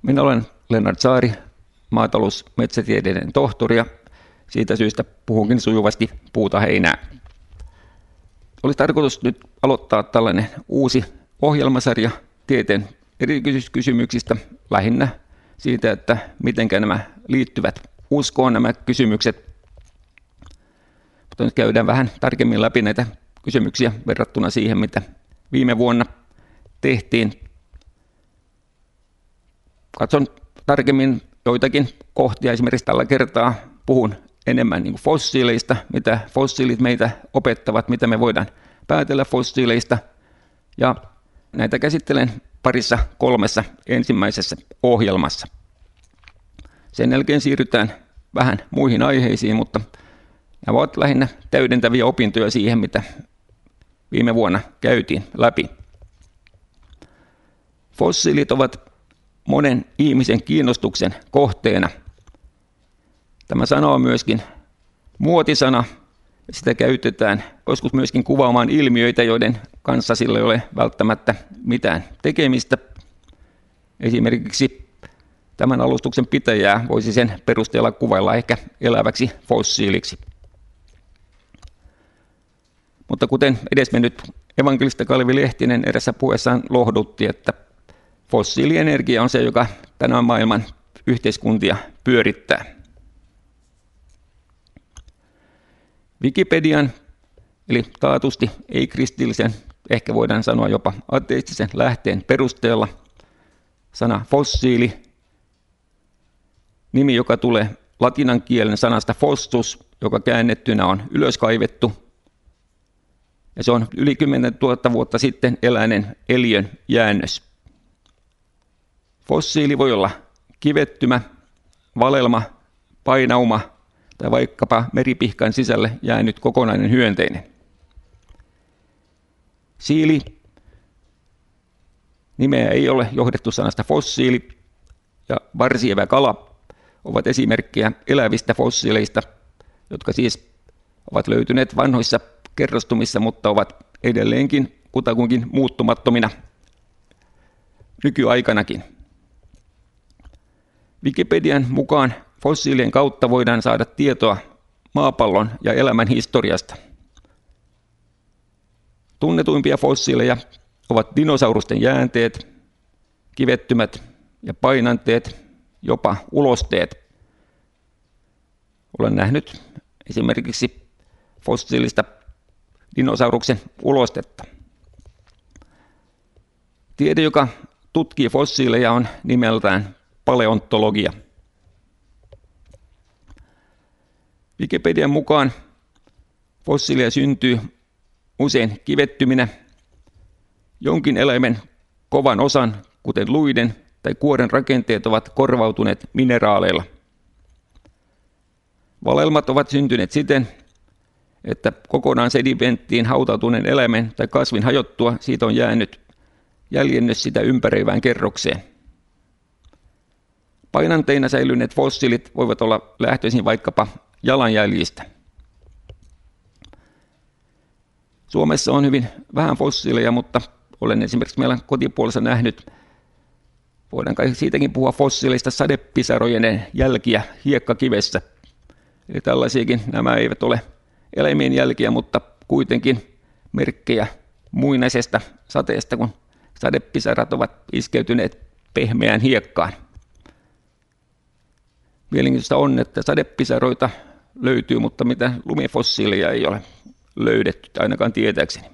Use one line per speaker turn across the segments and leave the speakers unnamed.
Minä olen Lennart Saari, maatalous-metsätieteiden tohtori ja siitä syystä puhunkin sujuvasti puuta heinää. Oli tarkoitus nyt aloittaa tällainen uusi ohjelmasarja tieteen erityiskysymyksistä, lähinnä siitä, että miten nämä liittyvät uskoon nämä kysymykset. Mutta nyt käydään vähän tarkemmin läpi näitä kysymyksiä verrattuna siihen, mitä viime vuonna tehtiin. Katson tarkemmin joitakin kohtia. Esimerkiksi tällä kertaa puhun enemmän niin kuin fossiileista, mitä fossiilit meitä opettavat, mitä me voidaan päätellä fossiileista. Ja näitä käsittelen parissa kolmessa ensimmäisessä ohjelmassa. Sen jälkeen siirrytään vähän muihin aiheisiin, mutta nämä ovat lähinnä täydentäviä opintoja siihen, mitä viime vuonna käytiin läpi. Fossiilit ovat monen ihmisen kiinnostuksen kohteena. Tämä sana on myöskin muotisana. Sitä käytetään joskus myöskin kuvaamaan ilmiöitä, joiden kanssa sillä ei ole välttämättä mitään tekemistä. Esimerkiksi tämän alustuksen pitäjää voisi sen perusteella kuvailla ehkä eläväksi fossiiliksi. Mutta kuten edesmennyt evankelista Kalvi Lehtinen erässä puheessaan lohdutti, että fossiilienergia on se, joka tänään maailman yhteiskuntia pyörittää. Wikipedian, eli taatusti ei-kristillisen, ehkä voidaan sanoa jopa ateistisen lähteen perusteella, sana fossiili, nimi, joka tulee latinan kielen sanasta fossus, joka käännettynä on ylöskaivettu, ja se on yli 10 000 vuotta sitten eläneen eliön jäännös. Fossiili voi olla kivettymä, valelma, painauma tai vaikkapa meripihkan sisälle jäänyt kokonainen hyönteinen. Siili, nimeä ei ole johdettu sanasta fossiili, ja varsievä kala ovat esimerkkejä elävistä fossiileista, jotka siis ovat löytyneet vanhoissa kerrostumissa, mutta ovat edelleenkin kutakuinkin muuttumattomina nykyaikanakin. Wikipedian mukaan fossiilien kautta voidaan saada tietoa maapallon ja elämän historiasta. Tunnetuimpia fossiileja ovat dinosaurusten jäänteet, kivettymät ja painanteet, jopa ulosteet. Olen nähnyt esimerkiksi fossiilista dinosauruksen ulostetta. Tiede, joka tutkii fossiileja, on nimeltään paleontologia. Wikipedian mukaan fossiileja syntyy usein kivettyminä, jonkin eläimen kovan osan, kuten luiden tai kuoren rakenteet, ovat korvautuneet mineraaleilla. Valelmat ovat syntyneet siten, että kokonaan sedimenttiin hautautuneen eläimen tai kasvin hajottua siitä on jäänyt jäljennös sitä ympäröivään kerrokseen. Painanteina säilyneet fossiilit voivat olla lähtöisin vaikkapa jalanjäljistä. Suomessa on hyvin vähän fossiileja, mutta olen esimerkiksi meillä kotipuolessa nähnyt, voidaan kai siitäkin puhua fossiileista, sadepisarojen jälkiä hiekkakivessä. Eli tällaisiakin nämä eivät ole eläimien jälkiä, mutta kuitenkin merkkejä muinaisesta sateesta, kun sadepisarat ovat iskeytyneet pehmeään hiekkaan. Mielenkiintoista on, että sadepisaroita löytyy, mutta mitään lumifossiileja ei ole löydetty, ainakaan tietääkseni.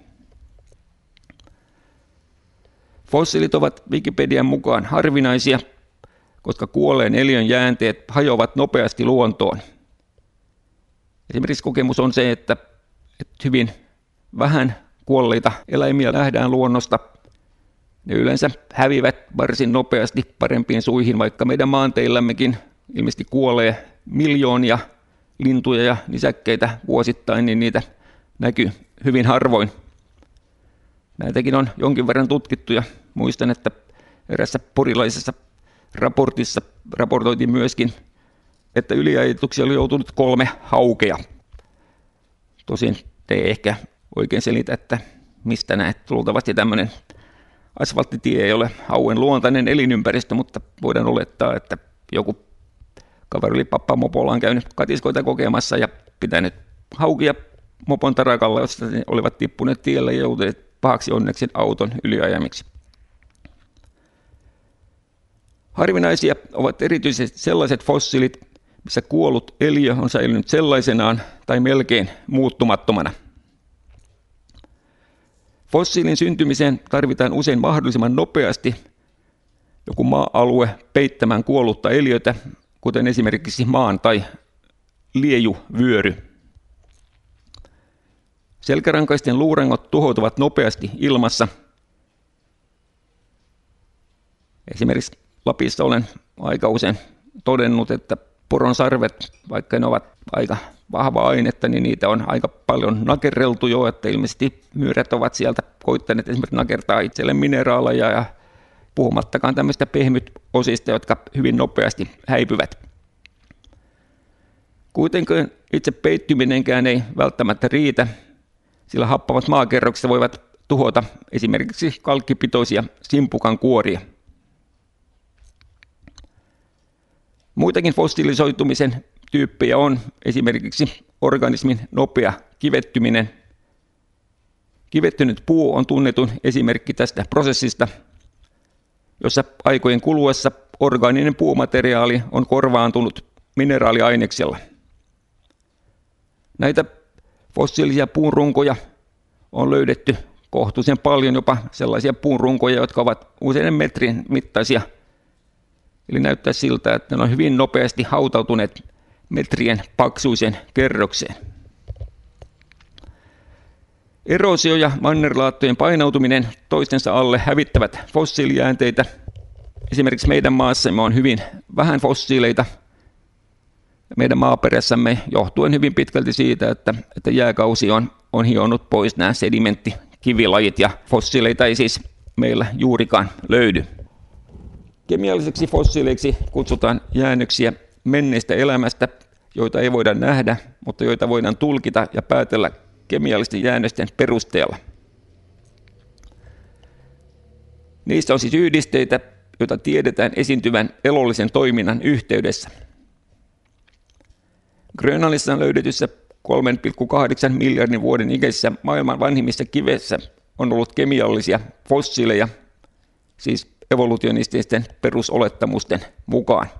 Fossiilit ovat Wikipedian mukaan harvinaisia, koska kuolleen eliön jäänteet hajoavat nopeasti luontoon. Esimerkiksi kokemus on se, että hyvin vähän kuolleita eläimiä nähdään luonnosta. Ne yleensä hävivät varsin nopeasti parempiin suihin, vaikka meidän maanteillämmekin ilmeisesti kuolee miljoonia lintuja ja nisäkkeitä vuosittain, niin niitä näkyy hyvin harvoin. Näitäkin on jonkin verran tutkittu ja muistan, että erässä porilaisessa raportissa raportoitiin myöskin, että yliajetuksi oli joutunut 3 haukea. Tosin te ei ehkä oikein selitä, että mistä näet. Luultavasti tämmöinen Asfalttitie ei ole hauen luontainen elinympäristö, mutta voidaan olettaa, että joku kaveri oli pappamopollaan käynyt katiskoita kokemassa ja pitänyt haukia mopon tarakalla, josta ne olivat tippuneet tielle ja joutuneet pahaksi onneksi auton yliajamiksi. Harvinaisia ovat erityisesti sellaiset fossiilit, missä kuollut eliö on säilynyt sellaisenaan tai melkein muuttumattomana. Fossiilin syntymiseen tarvitaan usein mahdollisimman nopeasti joku maa-alue peittämään kuollutta eliötä, kuten esimerkiksi maan tai liejuvyöry. Selkärankaisten luurangot tuhoutuvat nopeasti ilmassa. Esimerkiksi Lapissa olen aika usein todennut, että poron sarvet, vaikka ne ovat aika vahvaa ainetta, niin niitä on aika paljon nakerreltu jo, että ilmeisesti myyrät ovat sieltä koittaneet esimerkiksi nakertaa itselle mineraaleja ja puhumattakaan tämmöistä pehmyt-osista, jotka hyvin nopeasti häipyvät. Kuitenkin itse peittyminenkään ei välttämättä riitä, sillä happavat maakerrokset voivat tuhota esimerkiksi kalkkipitoisia simpukan kuoria. Muitakin fossiilisoitumisen tyyppejä on esimerkiksi organismin nopea kivettyminen. Kivettynyt puu on tunnetun esimerkki tästä prosessista, jossa aikojen kuluessa orgaaninen puumateriaali on korvaantunut mineraaliaineksella. Näitä fossiilisia puunrunkoja on löydetty kohtuullisen paljon, jopa sellaisia puunrunkoja, jotka ovat useiden metrin mittaisia. Eli näyttää siltä, että ne on hyvin nopeasti hautautuneet metrien paksuisen kerrokseen. Eroosio ja mannerlaattojen painautuminen toistensa alle hävittävät fossiilijäänteitä. Esimerkiksi meidän maassamme on hyvin vähän fossiileita meidän maaperässämme johtuen hyvin pitkälti siitä, että jääkausi on hionut pois nämä sedimenttikivilajit ja fossiileita ei siis meillä juurikaan löydy. Kemialliseksi fossiileiksi kutsutaan jäännöksiä menneestä elämästä, joita ei voida nähdä, mutta joita voidaan tulkita ja päätellä kemiallisten jäännösten perusteella. Niissä on siis yhdisteitä, joita tiedetään esiintyvän elollisen toiminnan yhteydessä. Grönlannissa on löydetyssä 3,8 miljardin vuoden ikäisessä maailman vanhimmissa kivessä on ollut kemiallisia fossiileja, siis evolutionististen perusolettamusten mukaan.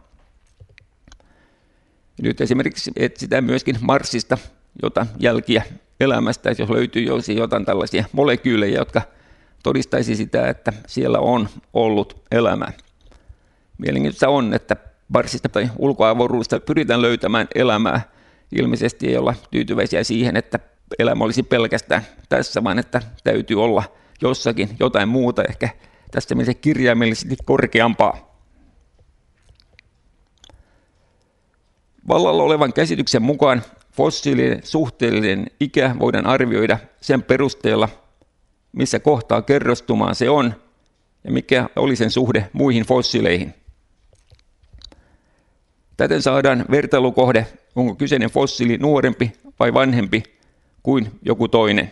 Nyt esimerkiksi etsitään myöskin Marsista jälkiä elämästä, jos löytyy jotain tällaisia molekyylejä, jotka todistaisi sitä, että siellä on ollut elämää. Mielenkiintoista on, että Marsista tai ulkoavaruudesta pyritään löytämään elämää. Ilmeisesti ei olla tyytyväisiä siihen, että elämä olisi pelkästään tässä, vaan että täytyy olla jossakin jotain muuta, ehkä tässä mielessä kirjaimellisesti korkeampaa. Vallalla olevan käsityksen mukaan fossiilien suhteellinen ikä voidaan arvioida sen perusteella, missä kohtaa kerrostumaan se on ja mikä oli sen suhde muihin fossiileihin. Täten saadaan vertailukohde, onko kyseinen fossiili nuorempi vai vanhempi kuin joku toinen.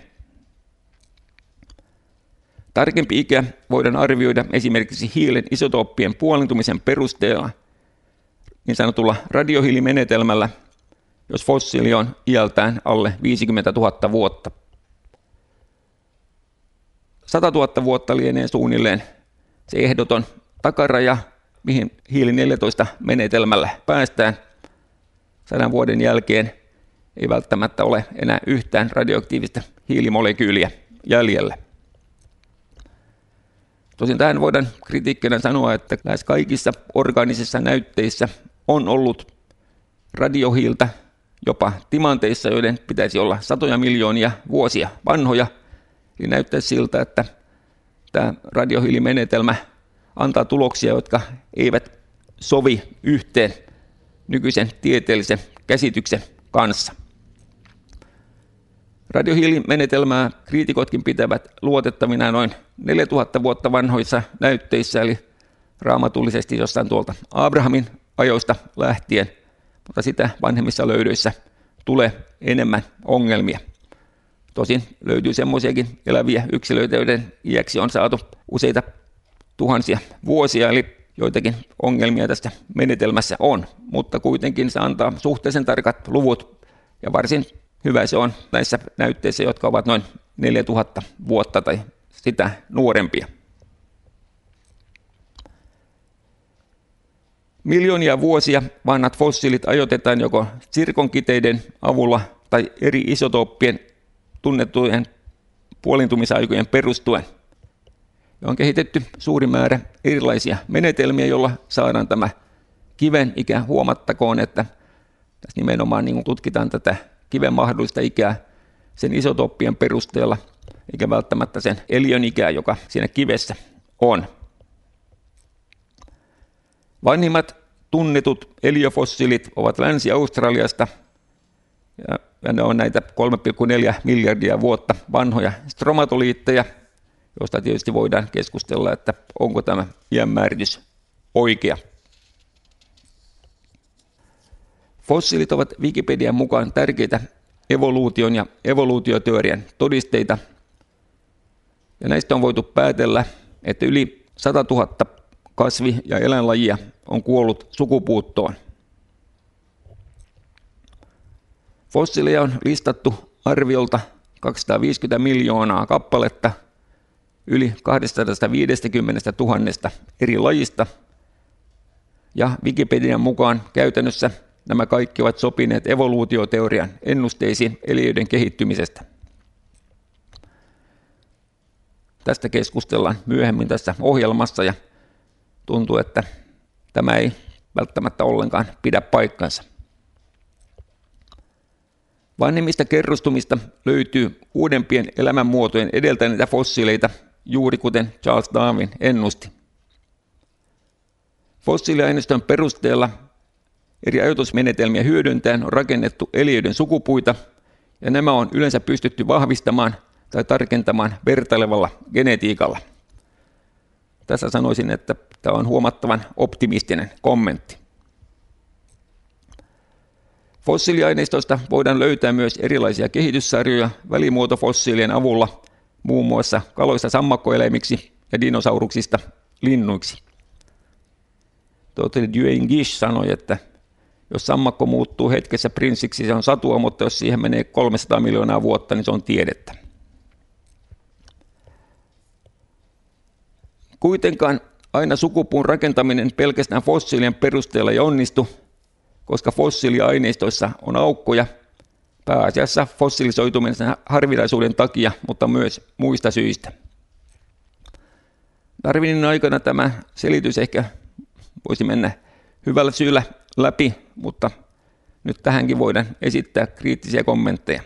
Tarkempi ikä voidaan arvioida esimerkiksi hiilen isotooppien puolentumisen perusteella niin sanotulla radiohiilimenetelmällä, jos fossiili on iältään alle 50 000 vuotta. 100 000 vuotta lienee suunnilleen se ehdoton takaraja, mihin hiili-14 menetelmällä päästään. 100 vuoden jälkeen ei välttämättä ole enää yhtään radioaktiivista hiilimolekyyliä jäljellä. Tosin tähän voidaan kritiikkinä sanoa, että lähes kaikissa orgaanisissa näytteissä on ollut radiohiiltä, jopa timanteissa, joiden pitäisi olla satoja miljoonia vuosia vanhoja. Eli näyttää siltä, että tämä radiohiilimenetelmä antaa tuloksia, jotka eivät sovi yhteen nykyisen tieteellisen käsityksen kanssa. Radiohiilimenetelmää kriitikotkin pitävät luotettavina noin 4000 vuotta vanhoissa näytteissä, eli raamatullisesti jossain tuolta Abrahamin ajoista lähtien, mutta sitä vanhemmissa löydöissä tulee enemmän ongelmia. Tosin löytyy semmoisiakin eläviä yksilöitä, joiden iäksi on saatu useita tuhansia vuosia, eli joitakin ongelmia tässä menetelmässä on, mutta kuitenkin se antaa suhteellisen tarkat luvut, ja varsin hyvä se on näissä näytteissä, jotka ovat noin 4000 vuotta tai sitä nuorempia. Miljoonia vuosia vanhat fossiilit ajoitetaan joko zirkonkiteiden avulla tai eri isotooppien tunnettujen puolintumisaikojen perustuen. Ja on kehitetty suuri määrä erilaisia menetelmiä, joilla saadaan tämä kiven ikä. Huomattakoon, että tässä nimenomaan niin tutkitaan tätä kiven mahdollista ikää sen isotooppien perusteella, eikä välttämättä sen eliön ikää, joka siinä kivessä on. Vanhimmat tunnetut eliöfossiilit ovat Länsi-Australiasta, ja ne on näitä 3,4 miljardia vuotta vanhoja stromatoliitteja, josta tietysti voidaan keskustella, että onko tämä iänmääritys oikea. Fossiilit ovat Wikipedian mukaan tärkeitä evoluution ja evoluutioteorian todisteita, ja näistä on voitu päätellä, että yli 100 000 kasvi- ja eläinlajia on kuollut sukupuuttoon. Fossiileja on listattu arviolta 250 miljoonaa kappaletta yli 250 000 eri lajista, ja Wikipedian mukaan käytännössä nämä kaikki ovat sopineet evoluutioteorian ennusteisiin eliöiden kehittymisestä. Tästä keskustellaan myöhemmin tässä ohjelmassa, ja tuntuu, että tämä ei välttämättä ollenkaan pidä paikkansa. Vanhemmista kerrostumista löytyy uudempien elämänmuotojen edeltäneitä fossiileita, juuri kuten Charles Darwin ennusti. Fossiiliaineiston perusteella eri ajoitusmenetelmiä hyödyntäen on rakennettu eliöiden sukupuita, ja nämä on yleensä pystytty vahvistamaan tai tarkentamaan vertailevalla genetiikalla. Tässä sanoisin, että tämä on huomattavan optimistinen kommentti. Fossiiliaineistosta voidaan löytää myös erilaisia kehityssarjoja välimuotofossiilien avulla, muun muassa kaloista sammakkoeläimiksi ja dinosauruksista linnuiksi. Tohtori Duane Gish sanoi, että jos sammakko muuttuu hetkessä prinssiksi, se on satua, mutta jos siihen menee 300 miljoonaa vuotta, niin se on tiedettä. Kuitenkaan aina sukupuun rakentaminen pelkästään fossiilien perusteella ei onnistu, koska fossiiliaineistoissa on aukkoja, pääasiassa fossilisoitumisen harvinaisuuden takia, mutta myös muista syistä. Darwinin aikana tämä selitys ehkä voisi mennä hyvällä syyllä läpi, mutta nyt tähänkin voidaan esittää kriittisiä kommentteja.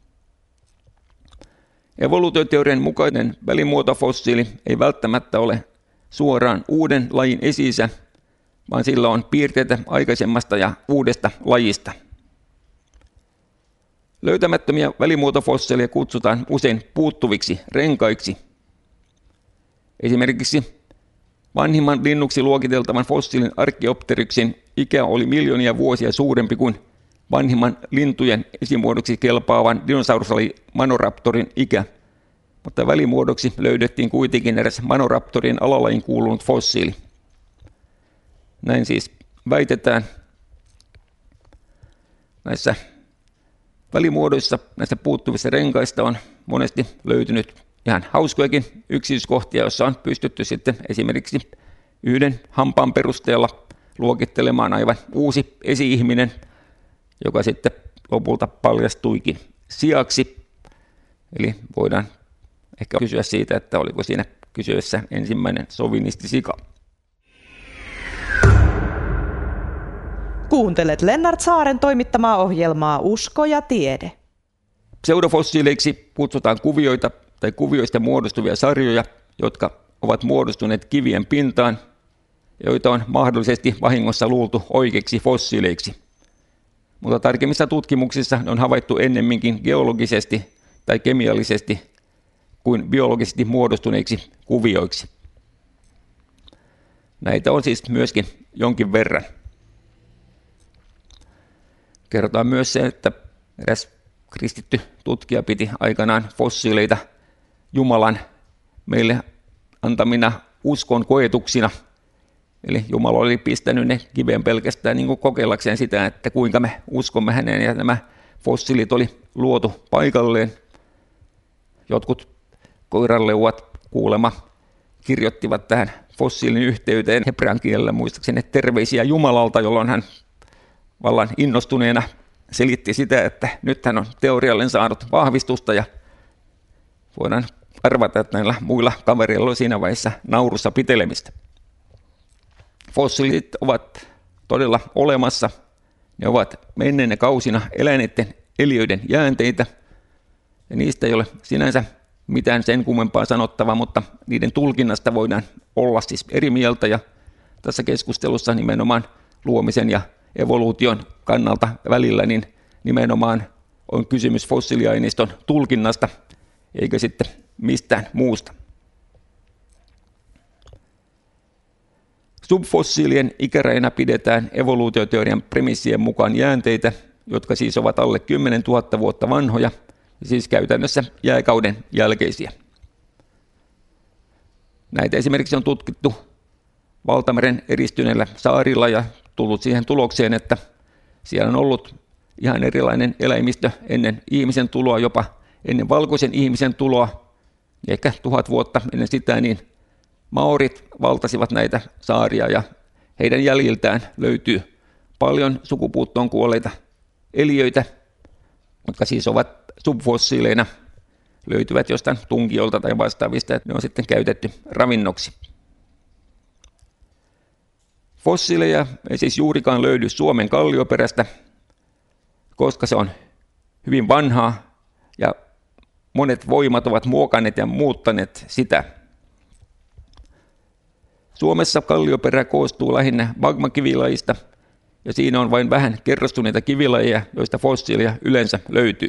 Evoluutioteorian mukainen välimuotofossiili ei välttämättä ole suoraan uuden lajin esi-isä, vaan sillä on piirteitä aikaisemmasta ja uudesta lajista. Löytämättömiä välimuotofossiileja kutsutaan usein puuttuviksi renkaiksi. Esimerkiksi vanhimman linnuksi luokiteltavan fossiilin Archaeopteryksin ikä oli miljoonia vuosia suurempi kuin vanhimman lintujen esimuodoksi kelpaavan dinosauruslaji Manoraptorin ikä, mutta välimuodoksi löydettiin kuitenkin eräs Manoraptorin alalajiin kuulunut fossiili. Näin siis väitetään. Näissä välimuodoissa, näistä puuttuvissa renkaista on monesti löytynyt ihan hauskojakin yksityiskohtia, joissa on pystytty sitten esimerkiksi yhden hampaan perusteella luokittelemaan aivan uusi esi-ihminen, joka sitten lopulta paljastuikin siaksi. Eli voidaan ehkä kysyä siitä, että oliko siinä kyseessä ensimmäinen sovinistisika.
Kuuntelet Lennart Saaren toimittamaa ohjelmaa Usko ja tiede.
Pseudofossiileiksi kutsutaan kuvioita tai kuvioista muodostuvia sarjoja, jotka ovat muodostuneet kivien pintaan, joita on mahdollisesti vahingossa luultu oikeiksi fossiileiksi. Mutta tarkemmissa tutkimuksissa on havaittu ennemminkin geologisesti tai kemiallisesti kuin biologisesti muodostuneiksi kuvioiksi. Näitä on siis myöskin jonkin verran. Kerrotaan myös se, että eräs kristitty tutkija piti aikanaan fossiileita Jumalan meille antamina uskon koetuksina. Eli Jumala oli pistänyt ne kiveen pelkästään niin kuin kokeillakseen sitä, että kuinka me uskomme häneen, ja nämä fossiilit oli luotu paikalleen. Jotkut koiranleuat kuulema kirjoittivat tähän fossiilin yhteyteen hebrean kielellä muistaakseni terveisiä Jumalalta, jolloin hän vallan innostuneena selitti sitä, että nyt hän on teorialleen saanut vahvistusta, ja voidaan arvata, että näillä muilla kavereilla oli siinä vaiheessa naurussa pitelemistä. Fossiilit ovat todella olemassa. Ne ovat menneinä kausina eläneiden eliöiden jäänteitä, ja niistä ei ole sinänsä mitään sen kummempaa sanottavaa, mutta niiden tulkinnasta voidaan olla siis eri mieltä, ja tässä keskustelussa nimenomaan luomisen ja evoluution kannalta välillä niin nimenomaan on kysymys fossiiliaineiston tulkinnasta, eikä sitten mistään muusta. Subfossiilien ikärajana pidetään evoluutioteorian premissien mukaan jäänteitä, jotka siis ovat alle 10 000 vuotta vanhoja, ja siis käytännössä jääkauden jälkeisiä. Näitä esimerkiksi on tutkittu Valtameren eristyneillä saarilla ja tullut siihen tulokseen, että siellä on ollut ihan erilainen eläimistö ennen ihmisen tuloa, jopa ennen valkoisen ihmisen tuloa, ja ehkä 1000 vuotta ennen sitä, niin maorit valtasivat näitä saaria, ja heidän jäljiltään löytyy paljon sukupuuttoon kuolleita eliöitä, jotka siis ovat subfossiileina, löytyvät jostain tunkiolta tai vastaavista, että ne on sitten käytetty ravinnoksi. Fossiileja ei siis juurikaan löydy Suomen kallioperästä, koska se on hyvin vanhaa ja monet voimat ovat muokanneet ja muuttaneet sitä. Suomessa kallioperä koostuu lähinnä magmakivilajista, ja siinä on vain vähän kerrostuneita kivilajeja, joista fossiilia yleensä löytyy.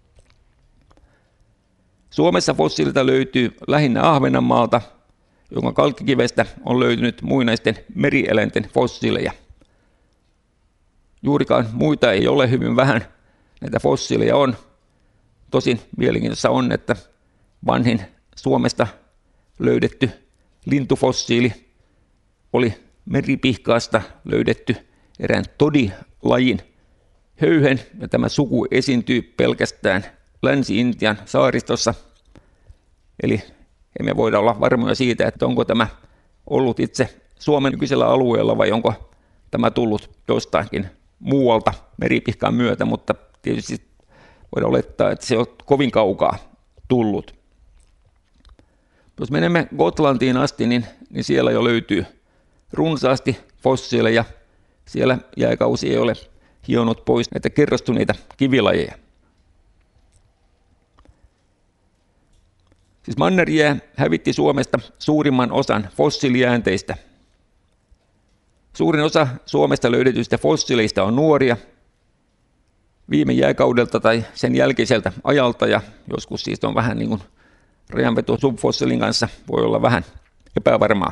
Suomessa fossiilita löytyy lähinnä Ahvenanmaalta, jonka kalkkikivestä on löytynyt muinaisten merieläinten fossiileja. Juurikaan muita ei ole, hyvin vähän näitä fossiileja on. Tosin mielenkiintoista on, että vanhin Suomesta löydetty lintufossiili oli meripihkaasta löydetty erään todilajin höyhen, ja tämä suku esiintyy pelkästään Länsi-Intian saaristossa. Eli emme voida olla varmoja siitä, että onko tämä ollut itse Suomen nykyisellä alueella vai onko tämä tullut jostakin muualta meripihkan myötä, mutta tietysti voidaan olettaa, että se on kovin kaukaa tullut. Jos menemme Gotlantiin asti, niin siellä jo löytyy runsaasti fossiileja. Siellä jääkausi ei ole hionut pois näitä kerrostuneita kivilajeja. Siis mannerjää hävitti Suomesta suurimman osan fossiilijäänteistä. Suurin osa Suomesta löydetyistä fossiileista on nuoria, viime jääkaudelta tai sen jälkeiseltä ajalta, ja joskus siis on vähän niin kuin rajanveto subfossiilin kanssa voi olla vähän epävarmaa.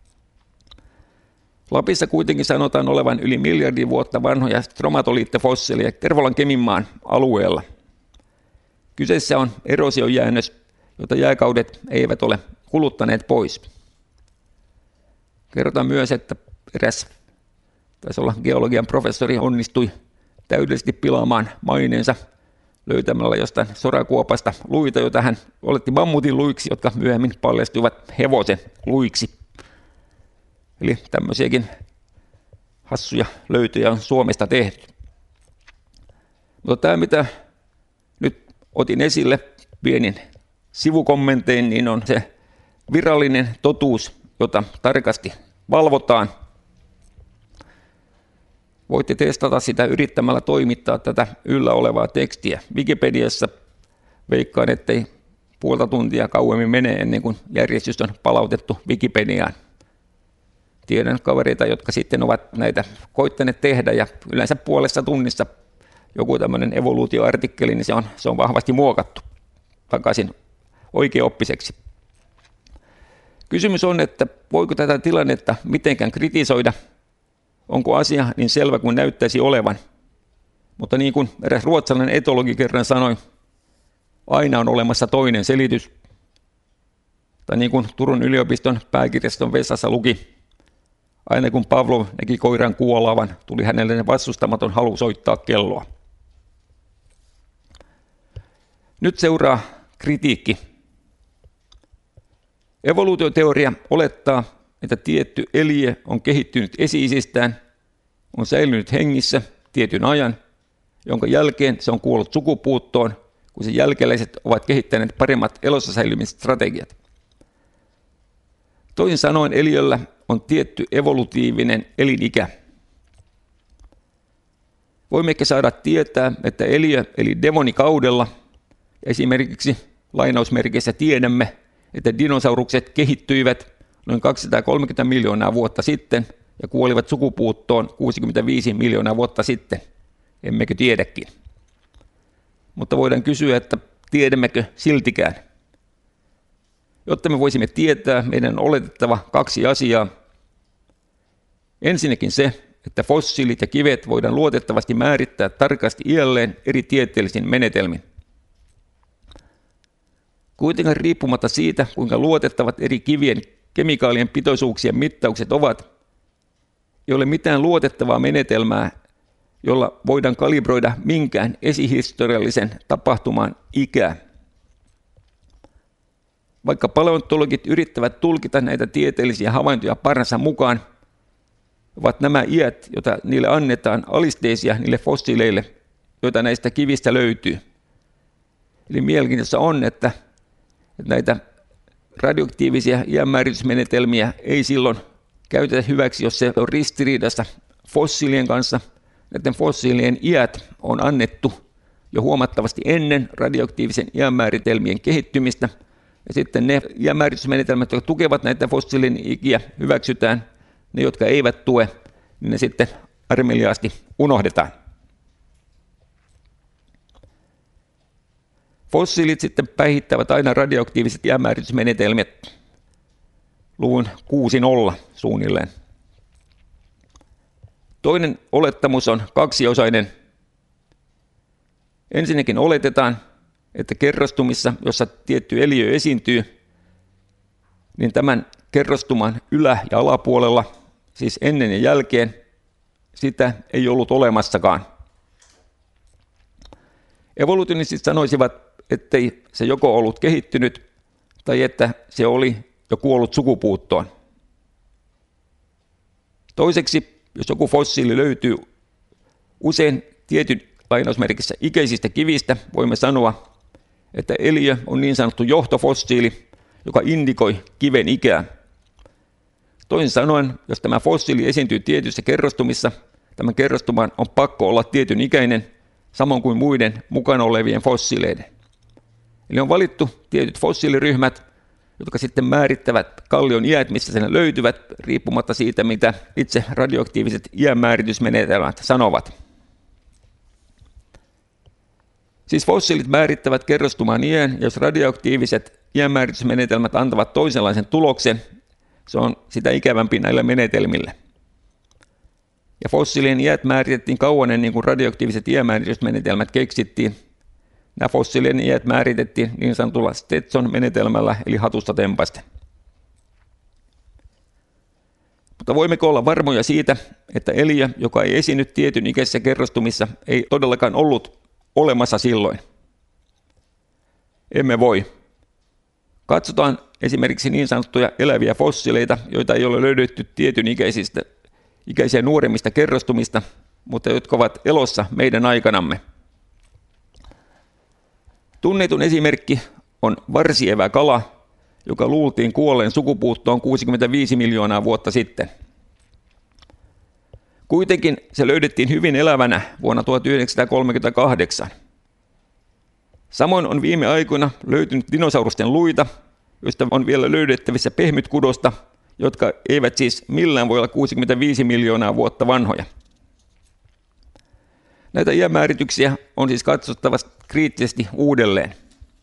Lapissa kuitenkin sanotaan olevan yli miljardia vuotta vanhoja stromatoliittefossiileja Tervolan Keminmaan alueella. Kyseessä on erosiojäännös, jota jääkaudet eivät ole kuluttaneet pois. Kerrotaan myös, että eräs, taisi olla geologian professori, onnistui täydellisesti pilaamaan maineensa löytämällä jostain sorakuopasta luita, joita hän oletti mammutin luiksi, jotka myöhemmin paljastuivat hevosen luiksi. Eli tämmöisiäkin hassuja löytöjä on Suomesta tehty. Mutta tämä, mitä nyt otin esille pienin sivukommentein, niin on se virallinen totuus, jota tarkasti valvotaan. Voitte testata sitä yrittämällä toimittaa tätä yllä olevaa tekstiä Wikipediassa. Veikkaan, ettei puolta tuntia kauemmin mene ennen kuin järjestys on palautettu Wikipediaan. Tiedän kavereita, jotka sitten ovat näitä koittaneet tehdä, ja yleensä puolessa tunnissa joku tämmöinen evoluutioartikkeli, niin se on vahvasti muokattu takaisin oikeaoppiseksi. Kysymys on, että voiko tätä tilannetta mitenkään kritisoida? Onko asia niin selvä kuin näyttäisi olevan? Mutta niin kuin eräs ruotsalainen etologi kerran sanoi, aina on olemassa toinen selitys. Tai niin kuin Turun yliopiston pääkirjaston vessassa luki, aina kun Pavlov näki koiran kuolaavan, tuli hänelle vastustamaton halu soittaa kelloa. Nyt seuraa kritiikki. Evoluutioteoria olettaa, että tietty eliö on kehittynyt esi-isistään, on säilynyt hengissä tietyn ajan, jonka jälkeen se on kuollut sukupuuttoon, kun sen jälkeläiset ovat kehittäneet paremmat elossa säilymisstrategiat. Toisin sanoen eliöllä on tietty evolutiivinen elinikä. Voimme ehkä saada tietää, että eliö eli devonikaudella, esimerkiksi lainausmerkeissä tiedämme, että dinosaurukset kehittyivät noin 230 miljoonaa vuotta sitten ja kuolivat sukupuuttoon 65 miljoonaa vuotta sitten. Emmekö tiedäkin? Mutta voidaan kysyä, että tiedämmekö siltikään? Jotta me voisimme tietää, meidän on oletettava kaksi asiaa. Ensinnäkin se, että fossiilit ja kivet voidaan luotettavasti määrittää tarkasti iälleen eri tieteellisin menetelmin. Kuitenkaan riippumatta siitä, kuinka luotettavat eri kivien kemikaalien pitoisuuksien mittaukset ovat, ei ole mitään luotettavaa menetelmää, jolla voidaan kalibroida minkään esihistoriallisen tapahtuman ikää. Vaikka paleontologit yrittävät tulkita näitä tieteellisiä havaintoja parhaansa mukaan, ovat nämä iät, joita niille annetaan, alisteisia niille fossiileille, joita näistä kivistä löytyy. Eli mielenkiintoista on, että näitä radioaktiivisia iänmääritysmenetelmiä ei silloin käytetä hyväksi, jos se on ristiriidassa fossiilien kanssa. Näiden fossiilien iät on annettu jo huomattavasti ennen radioaktiivisen iänmääritelmien kehittymistä, ja sitten ne iänmääritysmenetelmät, jotka tukevat näitä fossiilien ikiä, hyväksytään. Ne, jotka eivät tue, niin ne sitten armeliaasti unohdetaan. Fossiilit sitten päihittävät aina radioaktiiviset iänmääritysmenetelmät luvun 6.0 suunnilleen. Toinen olettamus on kaksiosainen. Ensinnäkin oletetaan, että kerrostumissa, jossa tietty eliö esiintyy, niin tämän kerrostuman ylä- ja alapuolella, siis ennen ja jälkeen, sitä ei ollut olemassakaan. Evolutionistit sanoisivat, ettei se joko ollut kehittynyt tai että se oli jo kuollut sukupuuttoon. Toiseksi, jos joku fossiili löytyy usein tietyn lainausmerkissä ikäisistä kivistä, voimme sanoa, että eliö on niin sanottu johtofossiili, joka indikoi kiven ikää. Toisin sanoen, jos tämä fossiili esiintyy tietyissä kerrostumissa, tämän kerrostuman on pakko olla tietyn ikäinen, samoin kuin muiden mukana olevien fossiileiden. Eli on valittu tietyt fossiiliryhmät, jotka sitten määrittävät kallion iät, missä ne löytyvät, riippumatta siitä, mitä itse radioaktiiviset iänmääritysmenetelmät sanovat. Siis fossiilit määrittävät kerrostuman iän, ja jos radioaktiiviset iänmääritysmenetelmät antavat toisenlaisen tuloksen, se on sitä ikävämpi näillä menetelmillä. Ja fossiilien iät määritettiin kauan ennen kuin radioaktiiviset iänmääritysmenetelmät keksittiin. Nämä fossiilien iät määritettiin niin sanotulla Stetson-menetelmällä, eli hatusta tempaisten. Mutta voimmeko olla varmoja siitä, että eliö, joka ei esiinny tietyn ikäisissä kerrostumissa, ei todellakaan ollut olemassa silloin? Emme voi. Katsotaan esimerkiksi niin sanottuja eläviä fossiileita, joita ei ole löydetty tietyn ikäisiä nuoremmista kerrostumista, mutta jotka ovat elossa meidän aikanamme. Tunnetun esimerkki on varsieväkala, joka luultiin kuolleen sukupuuttoon 65 miljoonaa vuotta sitten. Kuitenkin se löydettiin hyvin elävänä vuonna 1938. Samoin on viime aikoina löytynyt dinosaurusten luita, joista on vielä löydettävissä pehmytkudosta, jotka eivät siis millään voi olla 65 miljoonaa vuotta vanhoja. Näitä iänmäärityksiä on siis katsottava kriittisesti uudelleen.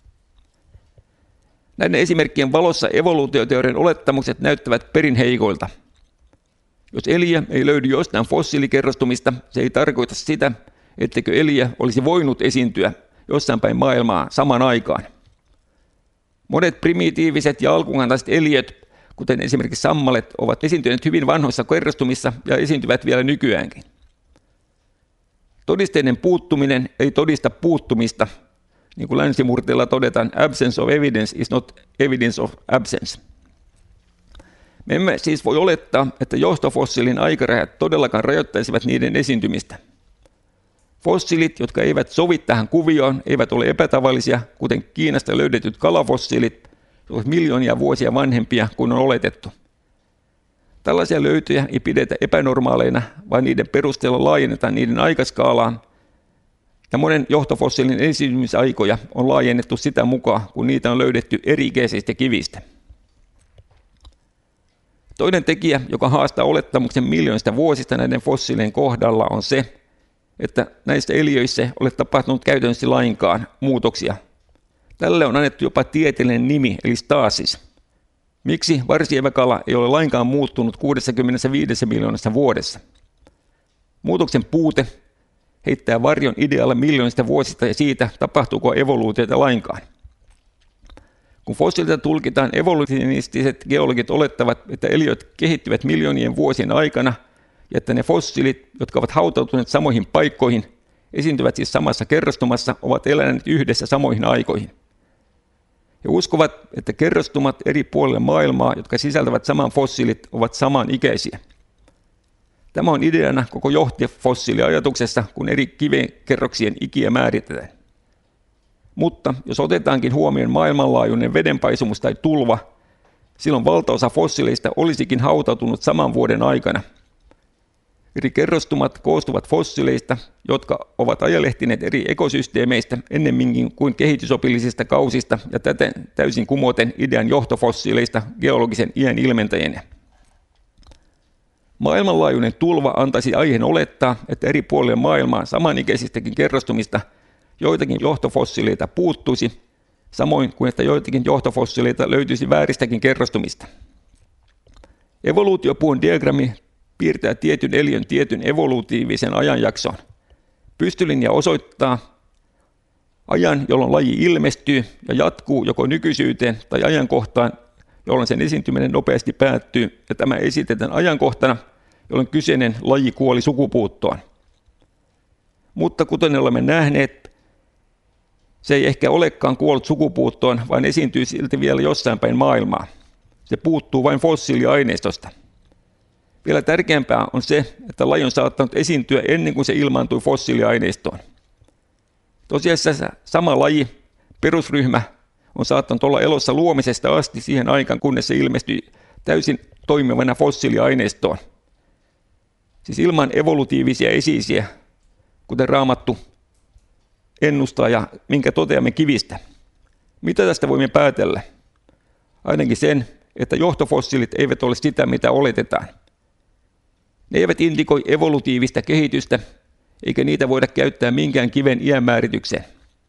Näiden esimerkkien valossa evoluutioteorian olettamukset näyttävät perin heikoilta. Jos eliö ei löydy jostain fossiilikerrostumista, se ei tarkoita sitä, etteikö eliö olisi voinut esiintyä jossain päin maailmaa samaan aikaan. Monet primitiiviset ja alkukantaiset eliöt, kuten esimerkiksi sammalet, ovat esiintyneet hyvin vanhoissa kerrostumissa ja esiintyvät vielä nykyäänkin. Todisteiden puuttuminen ei todista puuttumista. Niin kuin länsimurteella todetaan, absence of evidence is not evidence of absence. Me emme siis voi olettaa, että johtofossiilin aikarajat todellakaan rajoittaisivat niiden esiintymistä. Fossiilit, jotka eivät sovi tähän kuvioon, eivät ole epätavallisia, kuten Kiinasta löydetyt kalafossiilit, ovat miljoonia vuosia vanhempia kuin on oletettu. Tällaisia löytöjä ei pidetä epänormaaleina, vaan niiden perusteella laajennetaan niiden aikaskaalaan, ja monen johtofossiilin esiintymisaikoja on laajennettu sitä mukaan, kun niitä on löydetty eri-ikäisistä kivistä. Toinen tekijä, joka haastaa olettamuksen miljoonista vuosista näiden fossiilien kohdalla, on se, että näissä eliöissä ei ole tapahtunut käytännössä lainkaan muutoksia. Tälle on annettu jopa tieteellinen nimi, eli staasis. Miksi varsieväkala ei ole lainkaan muuttunut 65 miljoonassa vuodessa? Muutoksen puute heittää varjon idealle miljoonista vuosista ja siitä, tapahtuuko evoluutiota lainkaan. Kun fossiilita tulkitaan, evolutionistiset geologit olettavat, että eliöt kehittyvät miljoonien vuosien aikana ja että ne fossiilit, jotka ovat hautautuneet samoihin paikkoihin, esiintyvät siis samassa kerrostumassa, ovat eläneet yhdessä samoihin aikoihin. He uskovat, että kerrostumat eri puolilla maailmaa, jotka sisältävät saman fossiilit, ovat samanikäisiä. Tämä on ideana koko johtofossiiliajatuksessa, kun eri kivenkerroksien ikiä määritetään. Mutta jos otetaankin huomioon maailmanlaajuinen vedenpaisumus tai tulva, silloin valtaosa fossiileista olisikin hautautunut saman vuoden aikana. Eri kerrostumat koostuvat fossiileista, jotka ovat ajelehtineet eri ekosysteemeistä ennemminkin kuin kehitysopillisista kausista ja täten täysin kumoten idean johtofossiileista geologisen iän ilmentäjänä. Maailmanlaajuinen tulva antaisi aiheen olettaa, että eri puolilla maailmaa samanikäisistäkin kerrostumista joitakin johtofossiileita puuttuisi, samoin kuin että joitakin johtofossiileita löytyisi vääristäkin kerrostumista. Evoluutiopuun diagrammi piirtää tietyn eliön tietyn evolutiivisen ajanjakson. Pystylinja osoittaa ajan, jolloin laji ilmestyy ja jatkuu joko nykyisyyteen tai ajankohtaan, jolloin sen esiintyminen nopeasti päättyy, ja tämä esitetään ajankohtana, jolloin kyseinen laji kuoli sukupuuttoon. Mutta kuten olemme nähneet, se ei ehkä olekaan kuollut sukupuuttoon, vaan esiintyy silti vielä jossain päin maailmaa. Se puuttuu vain fossiiliaineistosta. Vielä tärkeämpää on se, että laji on saattanut esiintyä ennen kuin se ilmaantui fossiiliaineistoon. Tosiasiassa sama laji, perusryhmä, on saattanut olla elossa luomisesta asti siihen aikaan, kunnes se ilmestyi täysin toimivana fossiiliaineistoon. Siis ilman evolutiivisia esi-isiä, kuten Raamattu ennustaa ja minkä toteamme kivistä. Mitä tästä voimme päätellä? Ainakin sen, että johtofossiilit eivät ole sitä, mitä oletetaan. Ne eivät indikoi evolutiivista kehitystä, eikä niitä voida käyttää minkään kiven iänmääritykseen.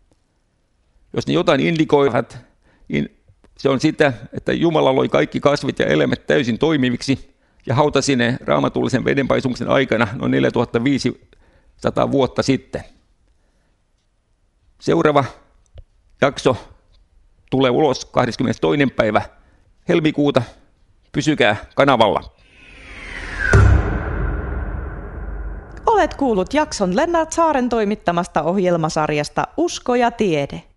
Jos ne jotain indikoivat, niin se on sitä, että Jumala loi kaikki kasvit ja eläimet täysin toimiviksi ja hautasi ne raamatullisen vedenpaisumuksen aikana noin 4500 vuotta sitten. Seuraava jakso tulee ulos 22. päivä helmikuuta. Pysykää kanavalla.
Olet kuullut jakson Lennart Saaren toimittamasta ohjelmasarjasta Usko ja tiede.